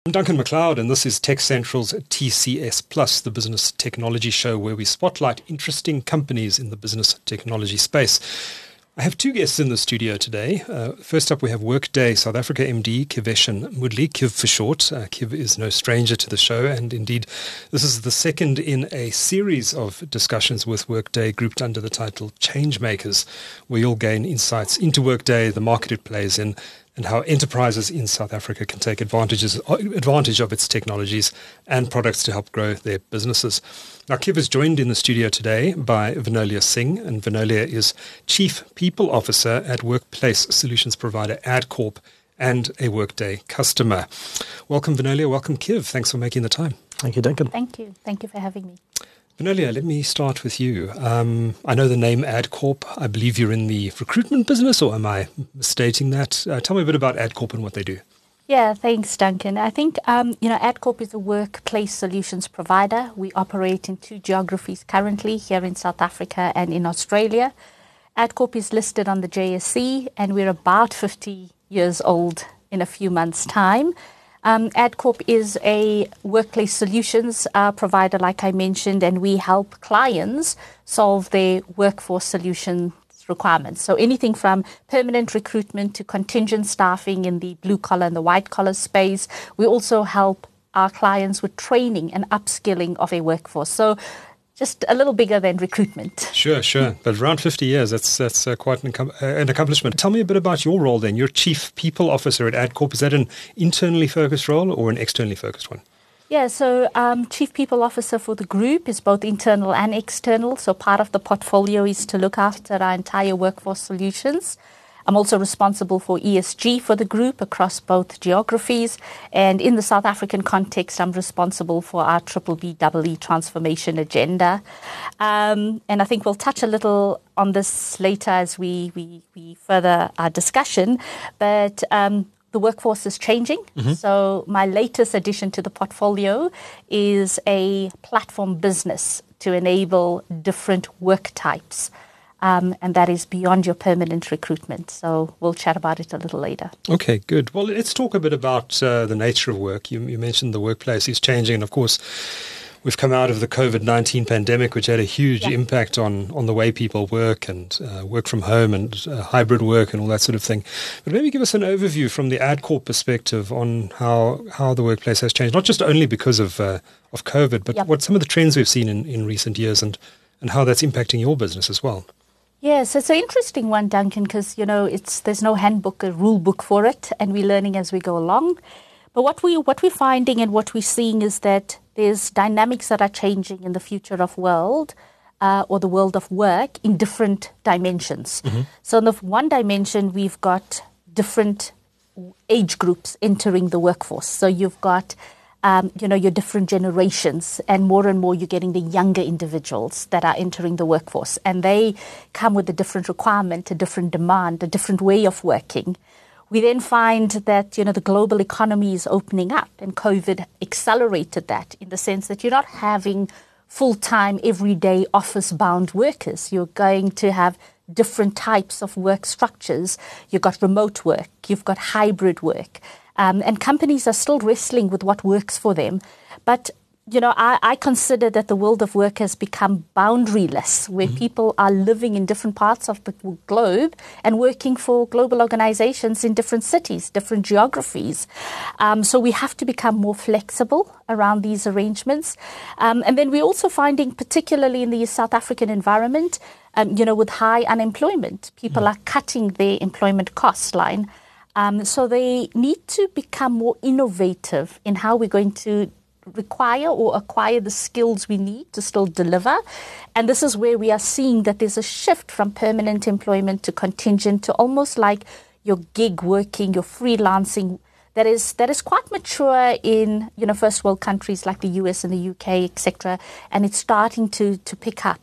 I'm Duncan McLeod, and this is Tech Central's TCS Plus, the business technology show where we spotlight interesting companies in the business technology space. I have two guests in the studio today. First up, we have Workday South Africa MD, Kiveshan Moodley, Kiv for short. Kiv is no stranger to the show, and indeed, this is the second in a series of discussions with Workday grouped under the title Changemakers, where you'll gain insights into Workday, the market it plays in, and how enterprises in South Africa can take advantage of its technologies and products to help grow their businesses. Now, Kiv is joined in the studio today by Vinolia Singh, and Vinolia is Chief People Officer at workplace solutions provider AdCorp and a Workday customer. Welcome, Vinolia. Welcome, Kiv. Thanks for making the time. Thank you, Duncan. Thank you. Thank you for having me. Vinolia, let me start with you. I know the name AdCorp. I believe you're in the recruitment business, or am I misstating that? Tell me a bit about AdCorp and what they do. Yeah, thanks, Duncan. I think, AdCorp is a workplace solutions provider. We operate in two geographies currently, here in South Africa and in Australia. AdCorp is listed on the JSE, and we're about 50 years old in a few months' time. AdCorp is a workplace solutions provider, like I mentioned, and we help clients solve their workforce solution requirements. So anything from permanent recruitment to contingent staffing in the blue collar and the white collar space. We also help our clients with training and upskilling of a workforce. So just a little bigger than recruitment. Sure. But around 50 years, that's quite an accomplishment. Tell me a bit about your role then. You're Chief People Officer at AdCorp. Is that an internally focused role or an externally focused one? Yeah, so Chief People Officer for the group is both internal and external. So part of the portfolio is to look after our entire workforce solutions. I'm also responsible for ESG for the group across both geographies. And in the South African context, I'm responsible for our BBBEE transformation agenda. And I think we'll touch a little on this later as we further our discussion. But the workforce is changing. Mm-hmm. So my latest addition to the portfolio is a platform business to enable different work types. And that is beyond your permanent recruitment. So we'll chat about it a little later. Okay, good. Well, let's talk a bit about the nature of work. You mentioned the workplace is changing. And of course, we've come out of the COVID-19 pandemic, which had a huge impact on the way people work and work from home and hybrid work and all that sort of thing. But maybe give us an overview from the AdCorp perspective on how the workplace has changed, not just only because of COVID, but what some of the trends we've seen in recent years and how that's impacting your business as well. Yes, it's an interesting one, Duncan, because, there's no handbook, a rule book for it, and we're learning as we go along. But what we're finding and what we're seeing is that there's dynamics that are changing in the future of world or the world of work in different dimensions. Mm-hmm. So in the one dimension, we've got different age groups entering the workforce. So you've got your different generations, and more you're getting the younger individuals that are entering the workforce. And they come with a different requirement, a different demand, a different way of working. We then find that, the global economy is opening up, and COVID accelerated that in the sense that you're not having full-time, everyday office-bound workers. You're going to have different types of work structures. You've got remote work. You've got hybrid work. And companies are still wrestling with what works for them. But, I consider that the world of work has become boundaryless, where people are living in different parts of the globe and working for global organizations in different cities, different geographies. So we have to become more flexible around these arrangements. And then we're also finding, particularly in the South African environment, with high unemployment, people are cutting their employment cost line. So they need to become more innovative in how we're going to require or acquire the skills we need to still deliver. And this is where we are seeing that there's a shift from permanent employment to contingent to almost like your gig working, your freelancing. That is quite mature in, first world countries like the US and the UK, etc. And it's starting to pick up.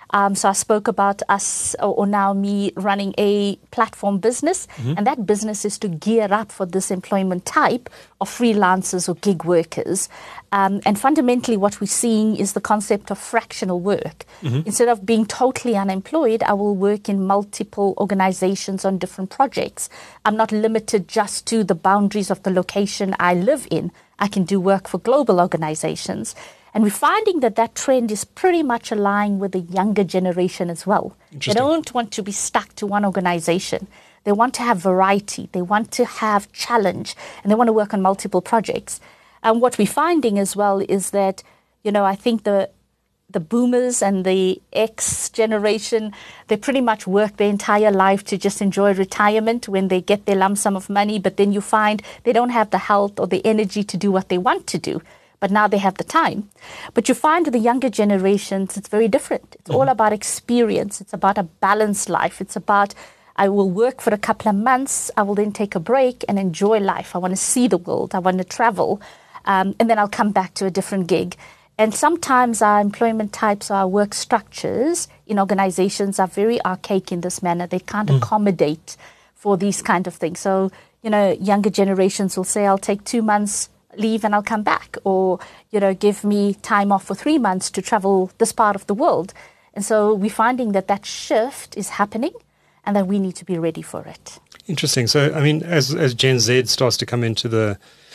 So I spoke about us, or now me, running a platform business, and that business is to gear up for this employment type of freelancers or gig workers. And fundamentally what we're seeing is the concept of fractional work. Instead of being totally unemployed, I will work in multiple organizations on different projects. I'm not limited just to the boundaries of the location I live in. I can do work for global organizations. And we're finding that that trend is pretty much aligned with the younger generation as well. They don't want to be stuck to one organization. They want to have variety. They want to have challenge, and they want to work on multiple projects. And what we're finding as well is that, I think the boomers and the X generation, they pretty much work their entire life to just enjoy retirement when they get their lump sum of money. But then you find they don't have the health or the energy to do what they want to do. But now they have the time. But you find with the younger generations, it's very different. It's all about experience. It's about a balanced life. It's about, I will work for a couple of months. I will then take a break and enjoy life. I want to see the world. I want to travel. And then I'll come back to a different gig. And sometimes our employment types, our work structures in organizations are very archaic in this manner. They can't accommodate for these kind of things. So, younger generations will say, I'll take 2 months leave and I'll come back, or, give me time off for 3 months to travel this part of the world. And so we're finding that shift is happening and that we need to be ready for it. Interesting. So, as Gen Z starts to come into the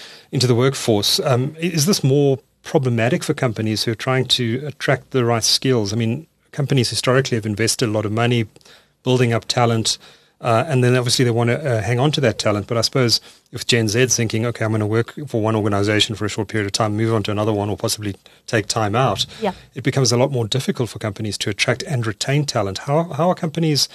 workforce, is this more problematic for companies who are trying to attract the right skills? Companies historically have invested a lot of money building up talent, and then obviously they want to hang on to that talent. But I suppose if Gen Z is thinking, okay, I'm going to work for one organization for a short period of time, move on to another one, or possibly take time out, it becomes a lot more difficult for companies to attract and retain talent. How are companies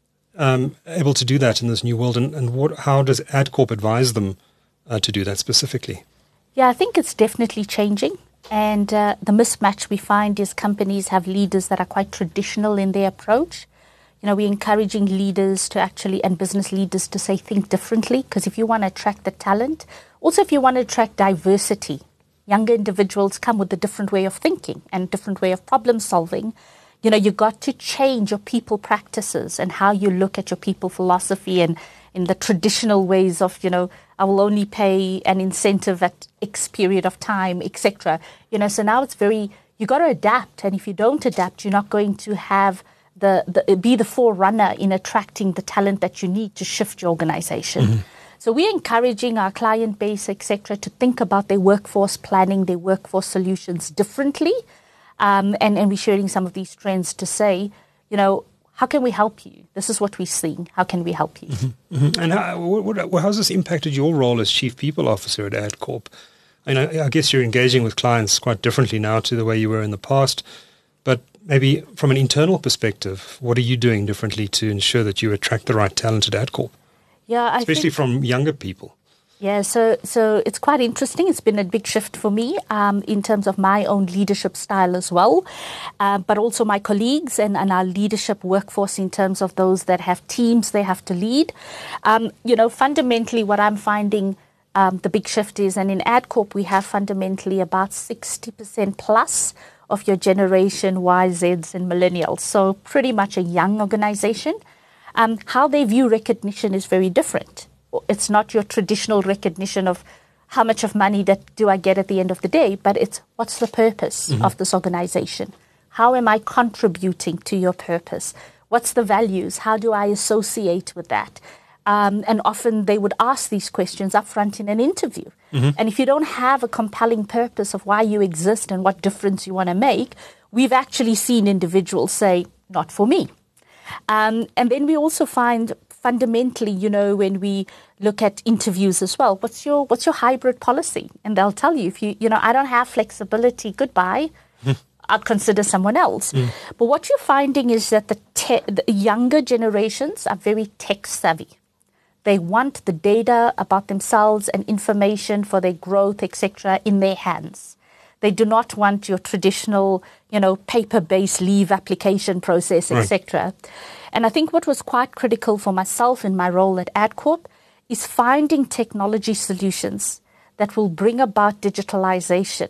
able to do that in this new world, and how does AdCorp advise them to do that specifically? Yeah, I think it's definitely changing. And the mismatch we find is companies have leaders that are quite traditional in their approach. We're encouraging leaders to actually, and business leaders to say, think differently. Because if you want to attract the talent, also if you want to attract diversity, younger individuals come with a different way of thinking and different way of problem solving. You got to change your people practices and how you look at your people philosophy, and in the traditional ways of, I will only pay an incentive at X period of time, etc. So now it's you got to adapt. And if you don't adapt, you're not going to have be the forerunner in attracting the talent that you need to shift your organization. So we're encouraging our client base, etc., to think about their workforce planning, their workforce solutions differently. And we're sharing some of these trends to say, how can we help you? This is what we're seeing. How can we help you? And how has this impacted your role as Chief People Officer at AdCorp? I guess you're engaging with clients quite differently now to the way you were in the past. But maybe from an internal perspective, what are you doing differently to ensure that you attract the right talent at AdCorp? Yeah, especially from younger people. Yeah, so it's quite interesting. It's been a big shift for me in terms of my own leadership style as well, but also my colleagues and our leadership workforce in terms of those that have teams they have to lead. Fundamentally what I'm finding the big shift is, and in AdCorp we have fundamentally about 60% plus of your generation Y, Zs and millennials. So pretty much a young organization. How they view recognition is very different. It's not your traditional recognition of how much of money that do I get at the end of the day, but it's what's the purpose of this organization? How am I contributing to your purpose? What's the values? How do I associate with that? And often they would ask these questions up front in an interview. And if you don't have a compelling purpose of why you exist and what difference you want to make, we've actually seen individuals say, not for me. And then we also find fundamentally, when we look at interviews as well, what's your hybrid policy? And they'll tell you, if I don't have flexibility, goodbye, I'd consider someone else. But what you're finding is that the younger generations are very tech savvy. They want the data about themselves and information for their growth, etc., in their hands. They do not want your traditional, paper-based leave application process, etc. Right. And I think what was quite critical for myself in my role at AdCorp is finding technology solutions that will bring about digitalization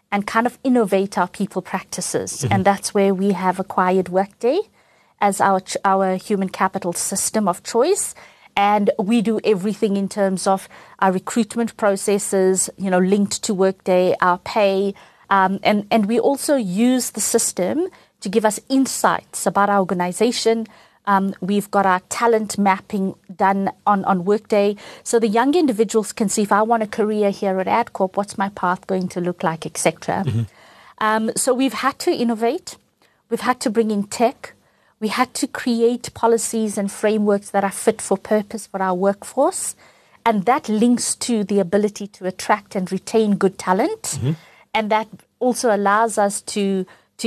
and kind of innovate our people practices. And that's where we have acquired Workday as our human capital system of choice. And we do everything in terms of our recruitment processes, linked to Workday, our pay. And we also use the system to give us insights about our organization. We've got our talent mapping done on Workday. So the young individuals can see, if I want a career here at Adcorp, what's my path going to look like, etc. So we've had to innovate. We've had to bring in tech. We had to create policies and frameworks that are fit for purpose for our workforce. And that links to the ability to attract and retain good talent. And that also allows us to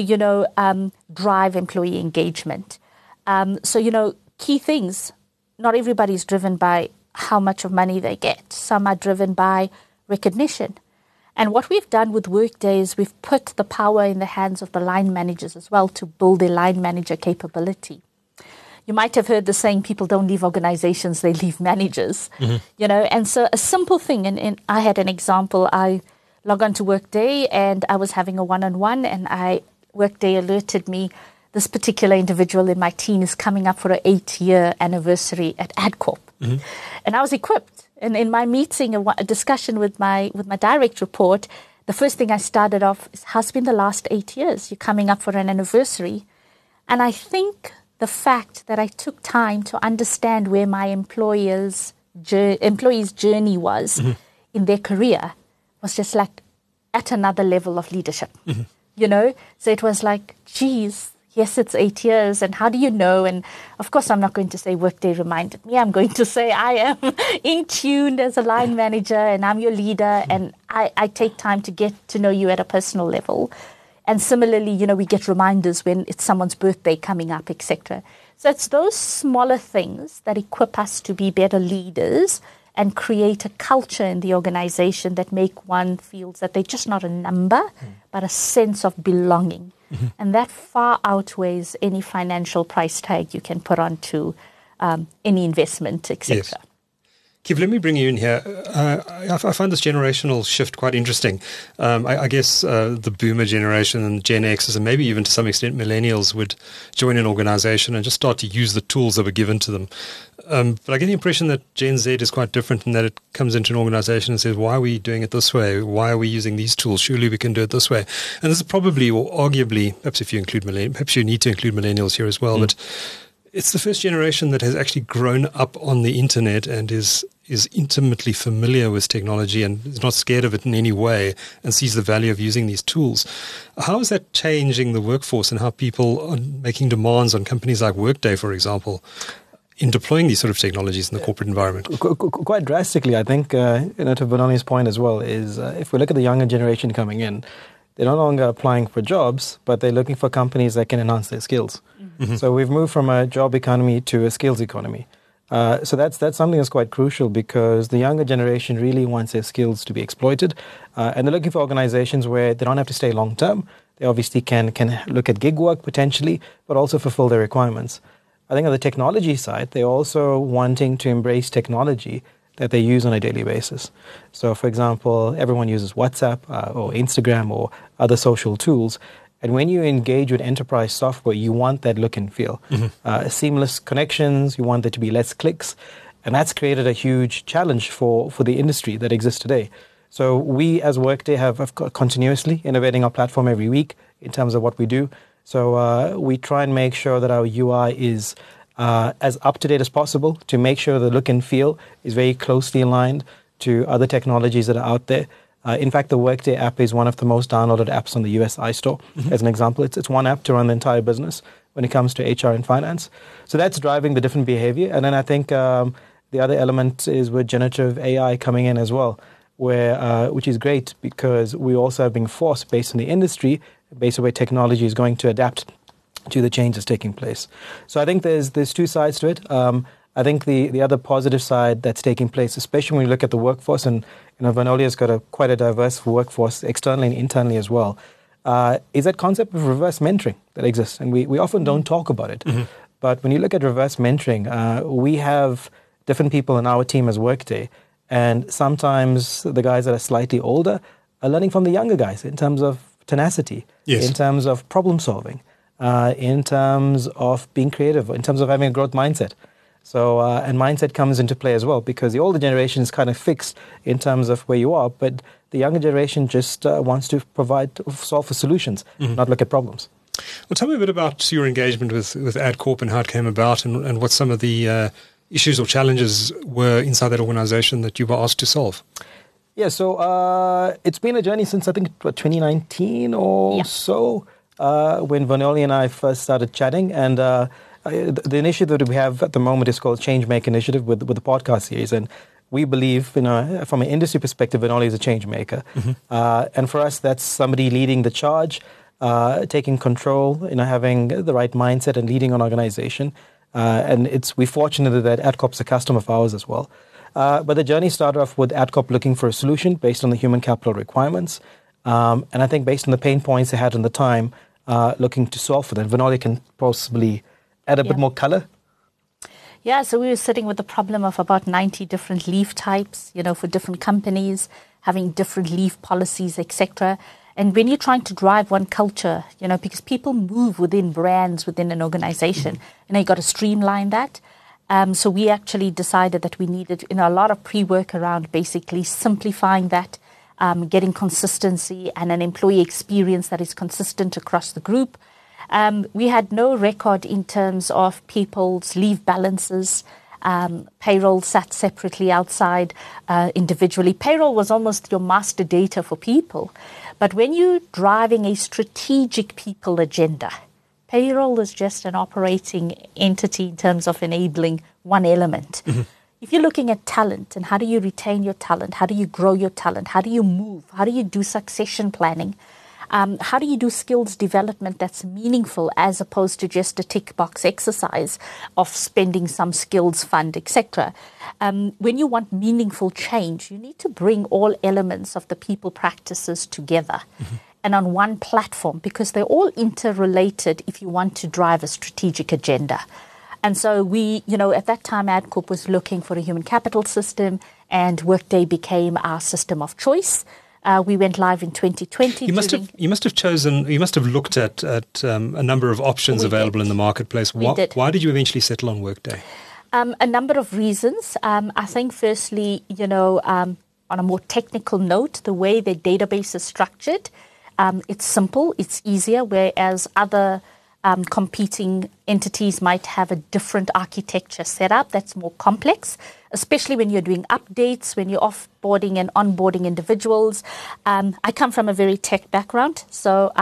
drive employee engagement. So, key things, not everybody is driven by how much of money they get. Some are driven by recognition. And what we've done with Workday is we've put the power in the hands of the line managers as well to build their line manager capability. You might have heard the saying, people don't leave organizations, they leave managers. And so a simple thing, and I had an example. I log on to Workday and I was having a one-on-one, and Workday alerted me, this particular individual in my team is coming up for an 8-year anniversary at Adcorp. And I was equipped. And in my meeting, a discussion with my direct report, the first thing I started off is, how's been the last 8 years? You're coming up for an anniversary. And I think the fact that I took time to understand where my employee's journey was in their career was just like at another level of leadership, So it was like, geez, yes, it's 8 years, and how do you know? And of course, I'm not going to say Workday reminded me. I'm going to say I am in tune as a line manager, and I'm your leader, and I take time to get to know you at a personal level. And similarly, we get reminders when it's someone's birthday coming up, etc. So it's those smaller things that equip us to be better leaders and create a culture in the organization that make one feel that they're just not a number, but a sense of belonging. And that far outweighs any financial price tag you can put onto any investment, etc. Yes. Kev, let me bring you in here. I find this generational shift quite interesting. I guess the boomer generation and Gen Xers, and maybe even to some extent millennials, would join an organization and just start to use the tools that were given to them. But I get the impression that Gen Z is quite different in that it comes into an organization and says, why are we doing it this way? Why are we using these tools? Surely we can do it this way. And this is probably, or arguably, perhaps if you include perhaps you need to include millennials here as well, but it's the first generation that has actually grown up on the internet and is intimately familiar with technology and is not scared of it in any way and sees the value of using these tools. How is that changing the workforce and how people are making demands on companies like Workday, for example, in deploying these sort of technologies in the corporate environment? Quite drastically, I think, to Bononi's point as well, is if we look at the younger generation coming in, they're no longer applying for jobs, but they're looking for companies that can enhance their skills. So we've moved from a job economy to a skills economy. So that's something that's quite crucial because the younger generation really wants their skills to be exploited. And they're looking for organizations where they don't have to stay long term. They obviously can look at gig work potentially, but also fulfill their requirements. I think on the technology side, they're also wanting to embrace technology that they use on a daily basis. So, for example, everyone uses WhatsApp or Instagram or other social tools. And when you engage with enterprise software, you want that look and feel. Seamless connections, you want there to be less clicks. And that's created a huge challenge for the industry that exists today. So we as Workday have continuously innovating our platform every week in terms of what we do. So we try and make sure that our UI is as up-to-date as possible to make sure the look and feel is very closely aligned to other technologies that are out there. In fact, the Workday app is one of the most downloaded apps on the US iStore. As an example, it's one app to run the entire business when it comes to HR and finance. So that's driving the different behavior. And then I think the other element is with generative AI coming in as well, which is great because we also have been forced based on the industry, based on where technology is going to adapt to the changes taking place. So I think there's two sides to it. I think the other positive side that's taking place, especially when you look at the workforce, and Vanolia's got quite a diverse workforce externally and internally as well, is that concept of reverse mentoring that exists. And we often don't talk about it. But when you look at reverse mentoring, we have different people in our team as Workday. And sometimes the guys that are slightly older learning from the younger guys in terms of tenacity, Yes. in terms of problem solving, in terms of being creative, in terms of having a growth mindset. So, and mindset comes into play as well, because the older generation is kind of fixed in terms of where you are, but the younger generation just wants to solve for solutions, not look at problems. Well, tell me a bit about your engagement with AdCorp and how it came about, and what some of the issues or challenges were inside that organization that you were asked to solve. Yeah, so it's been a journey since I think 2019 or so, when Vanoli and I first started chatting. And the initiative that we have at the moment is called Changemaker Initiative with the podcast series. And we believe, from an industry perspective, Vanoli is a change maker. And for us, that's somebody leading the charge, taking control, having the right mindset and leading an organization. And we're fortunate that AdCorp's a customer of ours as well. But the journey started off with AdCorp looking for a solution based on the human capital requirements. And I think based on the pain points they had in the time, looking to solve for them. Vanoli can possibly add a bit more color. Yeah, so we were sitting with the problem of about 90 different leave types, for different companies, having different leave policies, etc. And when you're trying to drive one culture, because people move within brands, within an organization, you've got to streamline that. So we actually decided that we needed a lot of pre-work around basically simplifying that, getting consistency and an employee experience that is consistent across the group. We had no record in terms of people's leave balances. Payroll sat separately outside individually. Payroll was almost your master data for people. But when you're driving a strategic people agenda, payroll is just an operating entity in terms of enabling one element. If you're looking at talent and how do you retain your talent, how do you grow your talent, how do you move, how do you do succession planning, how do you do skills development that's meaningful as opposed to just a tick box exercise of spending some skills fund, etc. When you want meaningful change, you need to bring all elements of the people practices together. And on one platform, because they're all interrelated if you want to drive a strategic agenda. And so we, at that time, AdCorp was looking for a human capital system, and Workday became our system of choice. We went live in 2020. You must have looked at a number of options available in the marketplace. Why did you eventually settle on Workday? A number of reasons. I think firstly, on a more technical note, the way the database is structured, it's simple, it's easier, whereas other competing entities might have a different architecture setup that's more complex, especially when you're doing updates, when you're offboarding and onboarding individuals. I come from a very tech background, so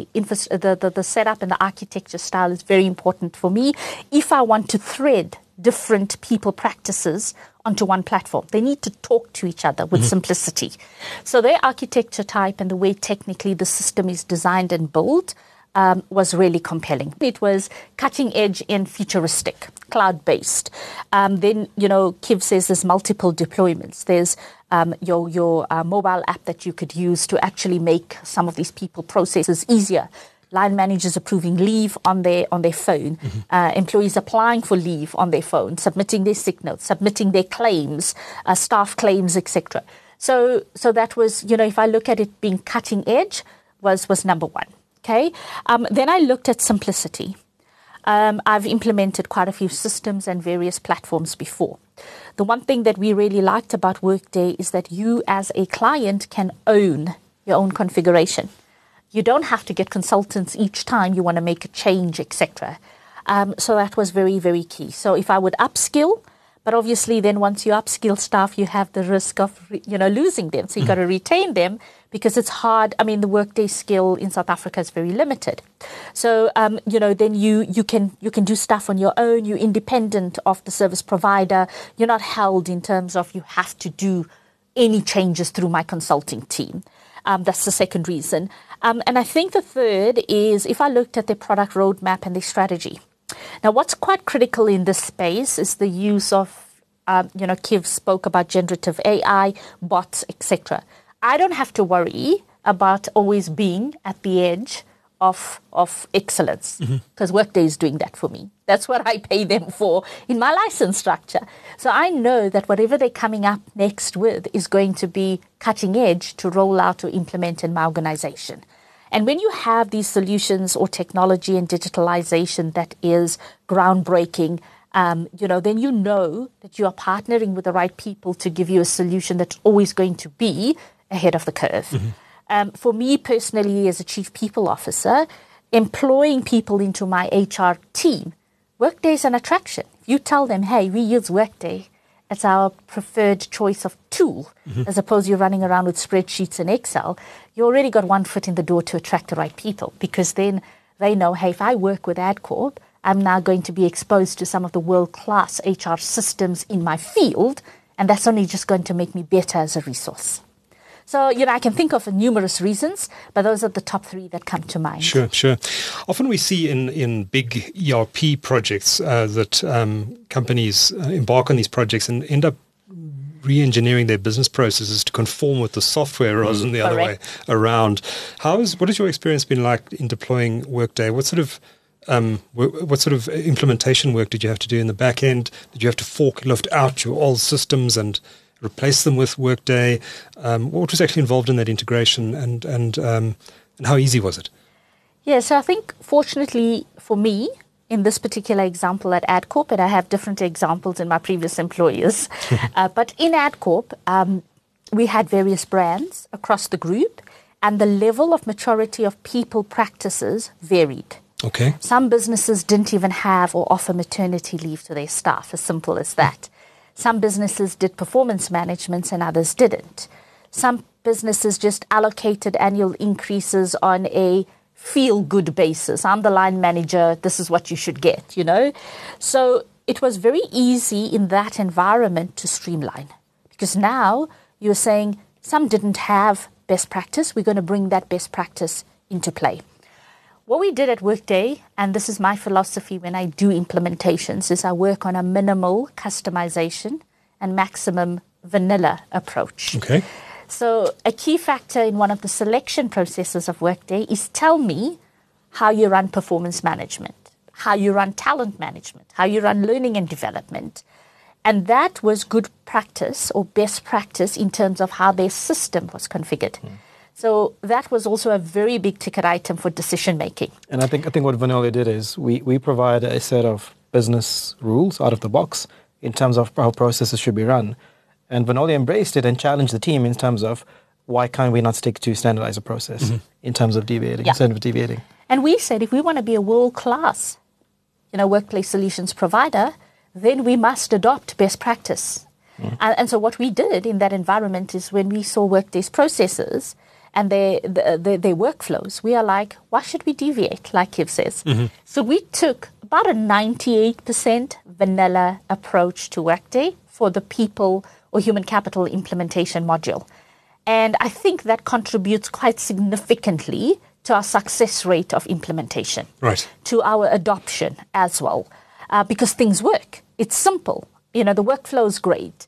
the setup and the architecture style is very important for me. If I want to thread different people practices onto one platform, they need to talk to each other with simplicity. So their architecture type and the way technically the system is designed and built was really compelling. It was cutting edge and futuristic, cloud-based. Then, Kiv says there's multiple deployments. There's your mobile app that you could use to actually make some of these people processes easier. Line managers approving leave on their phone, employees applying for leave on their phone, submitting their sick notes, submitting their claims, staff claims, etc. So that was, if I look at it being cutting edge, was number one. Okay. Then I looked at simplicity. I've implemented quite a few systems and various platforms before. The one thing that we really liked about Workday is that you as a client can own your own configuration. You don't have to get consultants each time you want to make a change, etc. So that was very, very key. So if I would upskill, but obviously then once you upskill staff, you have the risk of, losing them. So you got to retain them because it's hard. I mean, the Workday skill in South Africa is very limited. So, then you can do stuff on your own. You're independent of the service provider. You're not held in terms of you have to do any changes through my consulting team. That's the second reason. And I think the third is if I looked at their product roadmap and their strategy. Now, what's quite critical in this space is the use of, Kiv spoke about generative AI, bots, etc. I don't have to worry about always being at the edge of excellence, because Workday is doing that for me. That's what I pay them for in my license structure. So I know that whatever they're coming up next with is going to be cutting edge to roll out or implement in my organization. And when you have these solutions or technology and digitalization that is groundbreaking, then you know that you are partnering with the right people to give you a solution that's always going to be ahead of the curve. For me personally, as a chief people officer, employing people into my HR team, Workday is an attraction. If you tell them, hey, we use Workday as our preferred choice of tool, as opposed to you're running around with spreadsheets and Excel, you already got one foot in the door to attract the right people, because then they know, hey, if I work with AdCorp, I'm now going to be exposed to some of the world-class HR systems in my field, and that's only just going to make me better as a resource. So, I can think of numerous reasons, but those are the top three that come to mind. Sure. Often we see in big ERP projects that companies embark on these projects and end up re-engineering their business processes to conform with the software rather than the other way around. What has your experience been like in deploying Workday? What sort of implementation work did you have to do in the back end? Did you have to forklift out your old systems and replace them with Workday? What was actually involved in that integration, and how easy was it? Yeah, so I think fortunately for me, in this particular example at AdCorp, and I have different examples in my previous employers, but in AdCorp, we had various brands across the group, and the level of maturity of people practices varied. Okay. Some businesses didn't even have or offer maternity leave to their staff, as simple as that. Some businesses did performance management and others didn't. Some businesses just allocated annual increases on a feel-good basis. I'm the line manager, this is what you should get, So it was very easy in that environment to streamline, because now you're saying some didn't have best practice, we're going to bring that best practice into play. What we did at Workday, and this is my philosophy when I do implementations, is I work on a minimal customization and maximum vanilla approach. Okay. So a key factor in one of the selection processes of Workday is tell me how you run performance management, how you run talent management, how you run learning and development. And that was good practice or best practice in terms of how their system was configured. So that was also a very big ticket item for decision making. And I think what Vanolia did is we provide a set of business rules out of the box in terms of how processes should be run. And Vanolia embraced it and challenged the team in terms of why can't we not stick to standardize a process in terms of deviating, instead of deviating. And we said if we want to be a world-class, workplace solutions provider, then we must adopt best practice. And so what we did in that environment is when we saw Workday's processes and their workflows, we are like, why should we deviate, like Kiv says? So we took about a 98% vanilla approach to Workday for the people or human capital implementation module. And I think that contributes quite significantly to our success rate of implementation, right, to our adoption as well, because things work. It's simple. The workflow is great.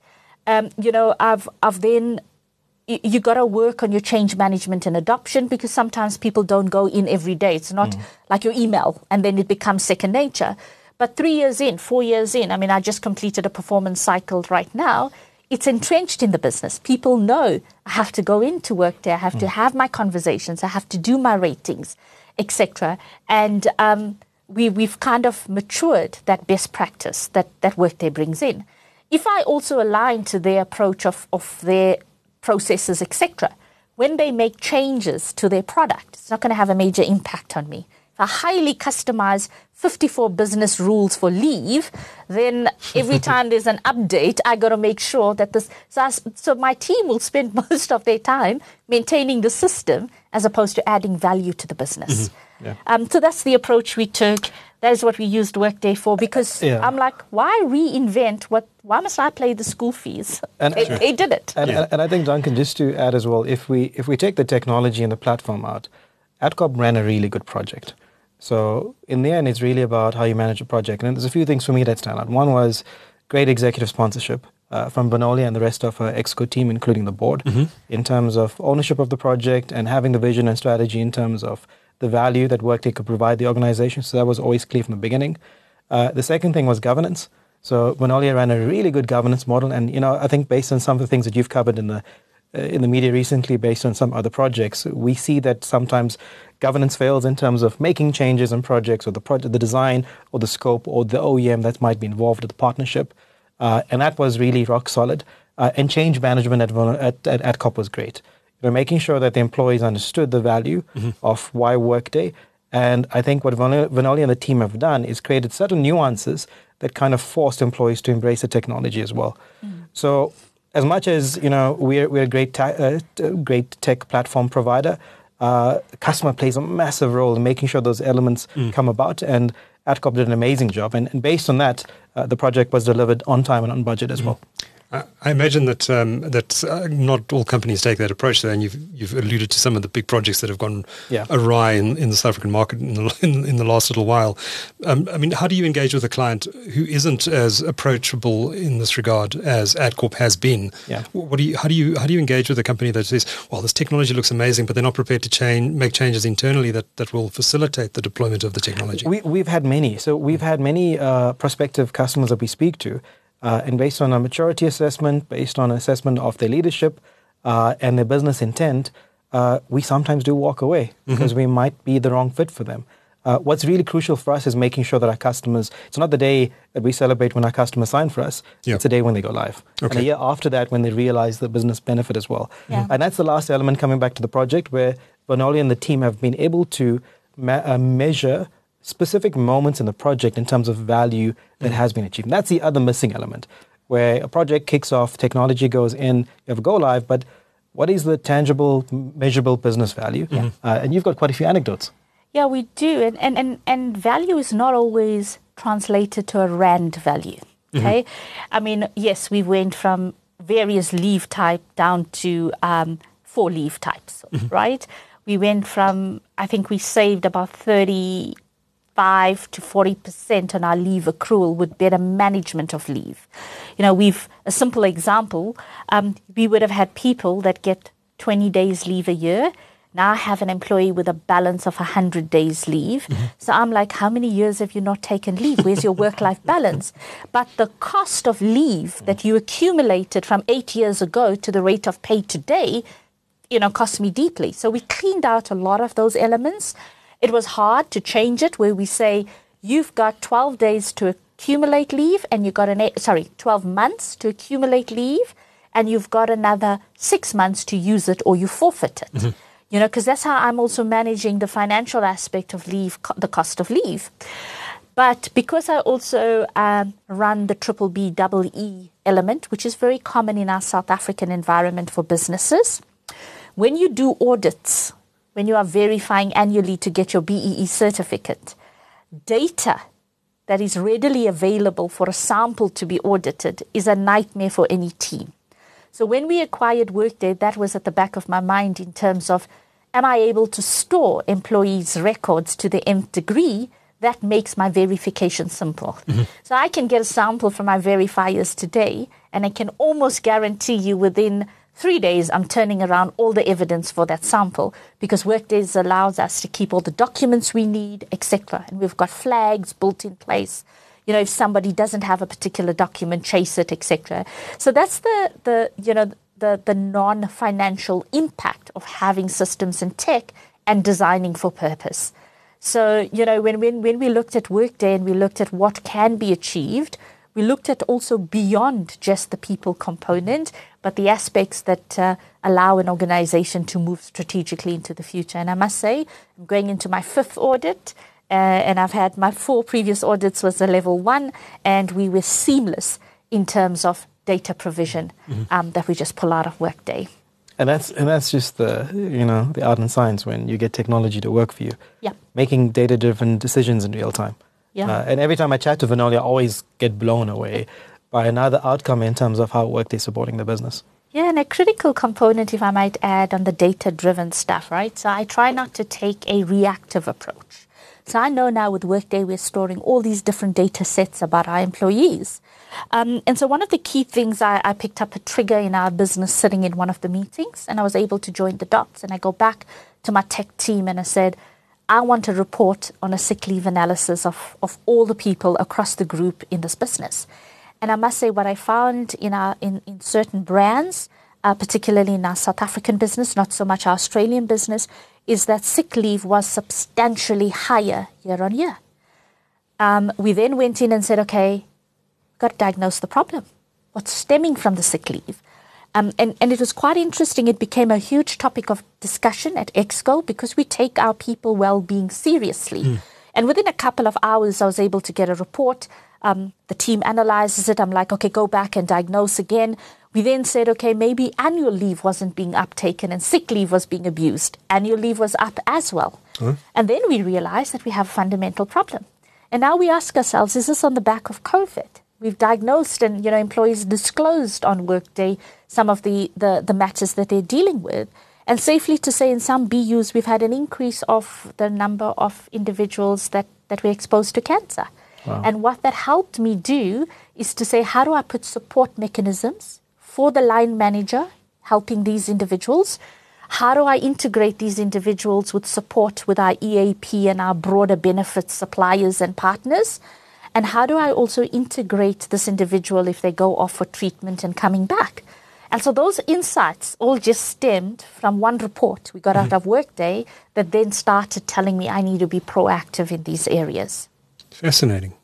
I've then... You got to work on your change management and adoption, because sometimes people don't go in every day. It's not like your email and then it becomes second nature. But 3 years in, 4 years in, I just completed a performance cycle right now. It's entrenched in the business. People know I have to go into Workday, I have to have my conversations, I have to do my ratings, etc. And we've kind of matured that best practice that Workday brings in. If I also align to their approach of their processes, etc., when they make changes to their product, it's not going to have a major impact on me. If I highly customize 54 business rules for leave, then every time there's an update, I got to make sure that this... So my team will spend most of their time maintaining the system as opposed to adding value to the business. So that's the approach we took. That is what we used Workday for, because I'm like, why reinvent why must I pay the school fees? And they did it. And I think, Duncan, just to add as well, if we take the technology and the platform out, AdCorp ran a really good project. So in the end, it's really about how you manage a project. And there's a few things for me that stand out. One was great executive sponsorship from Vanolia and the rest of our ExCo team, including the board, in terms of ownership of the project and having the vision and strategy in terms of the value that Workday could provide the organization. So that was always clear from the beginning. The second thing was governance. So Venolia ran a really good governance model. And, I think based on some of the things that you've covered in the media recently, based on some other projects, we see that sometimes governance fails in terms of making changes in projects or the design or the scope or the OEM that might be involved with the partnership. And that was really rock solid. And change management at Adcock was great. Making sure that the employees understood the value of why Workday. And I think what Venolia and the team have done is created certain nuances that kind of forced employees to embrace the technology as well. So as much as we're a great tech platform provider, customer plays a massive role in making sure those elements come about. And Adcock did an amazing job. And based on that, the project was delivered on time and on budget as well. I imagine that not all companies take that approach, and you've alluded to some of the big projects that have gone awry in the South African market in the last little while. How do you engage with a client who isn't as approachable in this regard as Adcorp has been? Yeah. How do you engage with a company that says, well, this technology looks amazing, but they're not prepared to make changes internally that will facilitate the deployment of the technology? We've had many. So we've had many prospective customers that we speak to. And based on a maturity assessment, based on an assessment of their leadership and their business intent, we sometimes do walk away because we might be the wrong fit for them. What's really crucial for us is making sure that our customers, it's not the day that we celebrate when our customers sign for us, it's the day when they go live. Okay. And a year after that when they realize the business benefit as well. Yeah. And that's the last element coming back to the project where Venolia and the team have been able to measure specific moments in the project in terms of value that has been achieved. And that's the other missing element, where a project kicks off, technology goes in, you have a go live, but what is the tangible, measurable business value? And you've got quite a few anecdotes. Yeah, we do. And value is not always translated to a rand value. Okay? Yes, we went from various leave type down to 4 leave types, right? We went from, I think we saved about 35 to 40% on our leave accrual with better management of leave. A simple example, we would have had people that get 20 days leave a year. Now I have an employee with a balance of 100 days leave. So I'm like, how many years have you not taken leave? Where's your work-life balance? But the cost of leave that you accumulated from 8 years ago to the rate of pay today, cost me deeply. So we cleaned out a lot of those elements. It was hard to change it where we say, you've got 12 days to accumulate leave and you've got 12 months to accumulate leave and you've got another 6 months to use it or you forfeit it. Because that's how I'm also managing the financial aspect of leave, the cost of leave. But because I also run the BBBEE element, which is very common in our South African environment for businesses, when you do audits, when you are verifying annually to get your BEE certificate, data that is readily available for a sample to be audited is a nightmare for any team. So when we acquired Workday, that was at the back of my mind in terms of, am I able to store employees' records to the nth degree? That makes my verification simple. So I can get a sample from my verifiers today, and I can almost guarantee you within 3 days, I'm turning around all the evidence for that sample because Workday allows us to keep all the documents we need, etc. And we've got flags built in place. If somebody doesn't have a particular document, chase it, etc. So that's the non-financial impact of having systems and tech and designing for purpose. So, when we looked at Workday and we looked at what can be achieved, we looked at also beyond just the people component, but the aspects that allow an organization to move strategically into the future. And I must say, I'm going into my 5th audit, and I've had my 4 previous audits was a level 1, and we were seamless in terms of data provision that we just pull out of Workday. And that's just the art and science when you get technology to work for you. Yeah. Making data-driven decisions in real time. Yeah. And every time I chat to Venolia, I always get blown away by another outcome in terms of how Workday is supporting the business. Yeah, and a critical component, if I might add, on the data-driven stuff, right? So I try not to take a reactive approach. So I know now with Workday, we're storing all these different data sets about our employees. And so one of the key things, I picked up a trigger in our business sitting in one of the meetings, and I was able to join the dots. And I go back to my tech team and I said, I want a report on a sick leave analysis of all the people across the group in this business. And I must say what I found in certain brands, particularly in our South African business, not so much our Australian business, is that sick leave was substantially higher year on year. We then went in and said, okay, got to diagnose the problem. What's stemming from the sick leave? And it was quite interesting. It became a huge topic of discussion at Exco because we take our people well-being seriously. And within a couple of hours, I was able to get a report. The team analyzes it. I'm like, okay, go back and diagnose again. We then said, okay, maybe annual leave wasn't being uptaken and sick leave was being abused. Annual leave was up as well. And then we realized that we have a fundamental problem. And now we ask ourselves, is this on the back of COVID? We've diagnosed and, employees disclosed on Workday some of the matters that they're dealing with. And safely to say in some BUs, we've had an increase of the number of individuals that were exposed to cancer. Wow. And what that helped me do is to say, how do I put support mechanisms for the line manager helping these individuals? How do I integrate these individuals with support with our EAP and our broader benefits suppliers and partners? And how do I also integrate this individual if they go off for treatment and coming back? And so those insights all just stemmed from one report we got out of Workday that then started telling me I need to be proactive in these areas. Fascinating.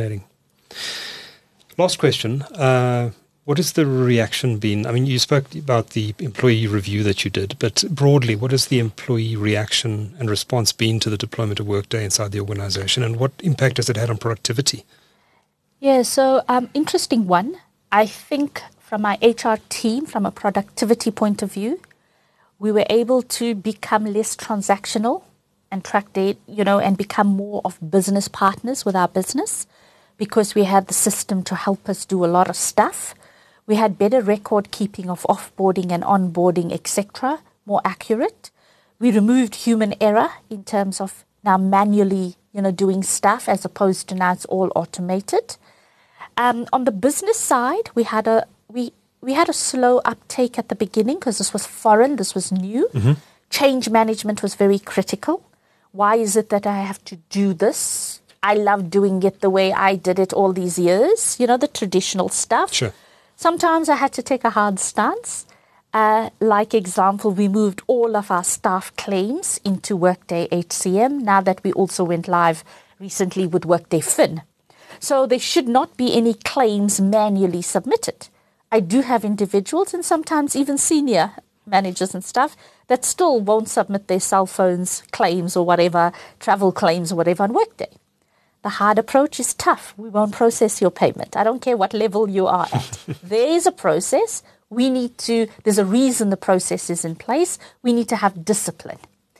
Last question. What has the reaction been? I mean, you spoke about the employee review that you did, but broadly, what has the employee reaction and response been to the deployment of Workday inside the organization, and what impact has it had on productivity? Yeah, so interesting one. I think from my HR team, from a productivity point of view, we were able to become less transactional and track data, and become more of business partners with our business because we had the system to help us do a lot of stuff. We had better record keeping of offboarding and onboarding, etc., more accurate. We removed human error in terms of now manually, doing stuff as opposed to now it's all automated. On the business side, we had a slow uptake at the beginning because this was foreign, this was new. Change management was very critical. Why is it that I have to do this? I love doing it the way I did it all these years, the traditional stuff. Sure. Sometimes I had to take a hard stance. Like example, we moved all of our staff claims into Workday HCM now that we also went live recently with Workday Fin. So there should not be any claims manually submitted. I do have individuals and sometimes even senior managers and stuff that still won't submit their cell phones claims or whatever, travel claims or whatever on Workday. The hard approach is tough. We won't process your payment. I don't care what level you are at. There is a process. There's a reason the process is in place. We need to have discipline.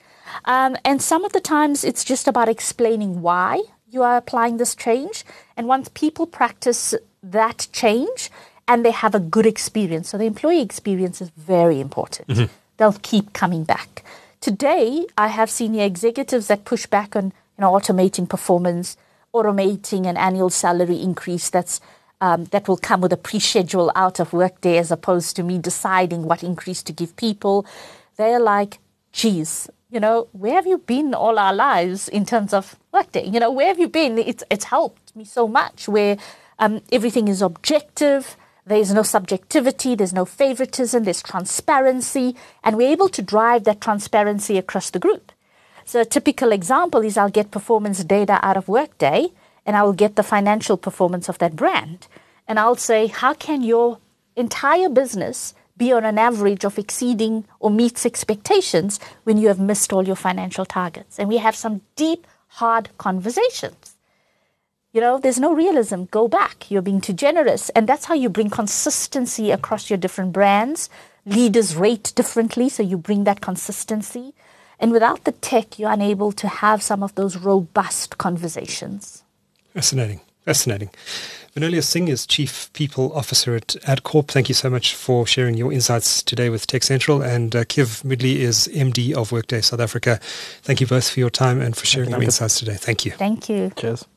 And some of the times it's just about explaining why you are applying this change. And once people practice that change and they have a good experience, so the employee experience is very important. They'll keep coming back. Today, I have senior executives that push back on automating performance, automating an annual salary increase that will come with a pre-schedule out of Workday as opposed to me deciding what increase to give people. They're like, geez, where have you been all our lives in terms of Workday? Where have you been? It's helped me so much where everything is objective. There's no subjectivity. There's no favoritism. There's transparency. And we're able to drive that transparency across the group. So a typical example is I'll get performance data out of Workday and I will get the financial performance of that brand. And I'll say, how can your entire business be on an average of exceeding or meets expectations when you have missed all your financial targets? And we have some deep, hard conversations. There's no realism. Go back. You're being too generous. And that's how you bring consistency across your different brands. Leaders rate differently, so you bring that consistency. And without the tech, you're unable to have some of those robust conversations. Fascinating. Vinolia Singh is Chief People Officer at AdCorp. Thank you so much for sharing your insights today with Tech Central. And Kiv Midley is MD of Workday South Africa. Thank you both for your time and for sharing your insights today. Thank you. Thank you. Cheers.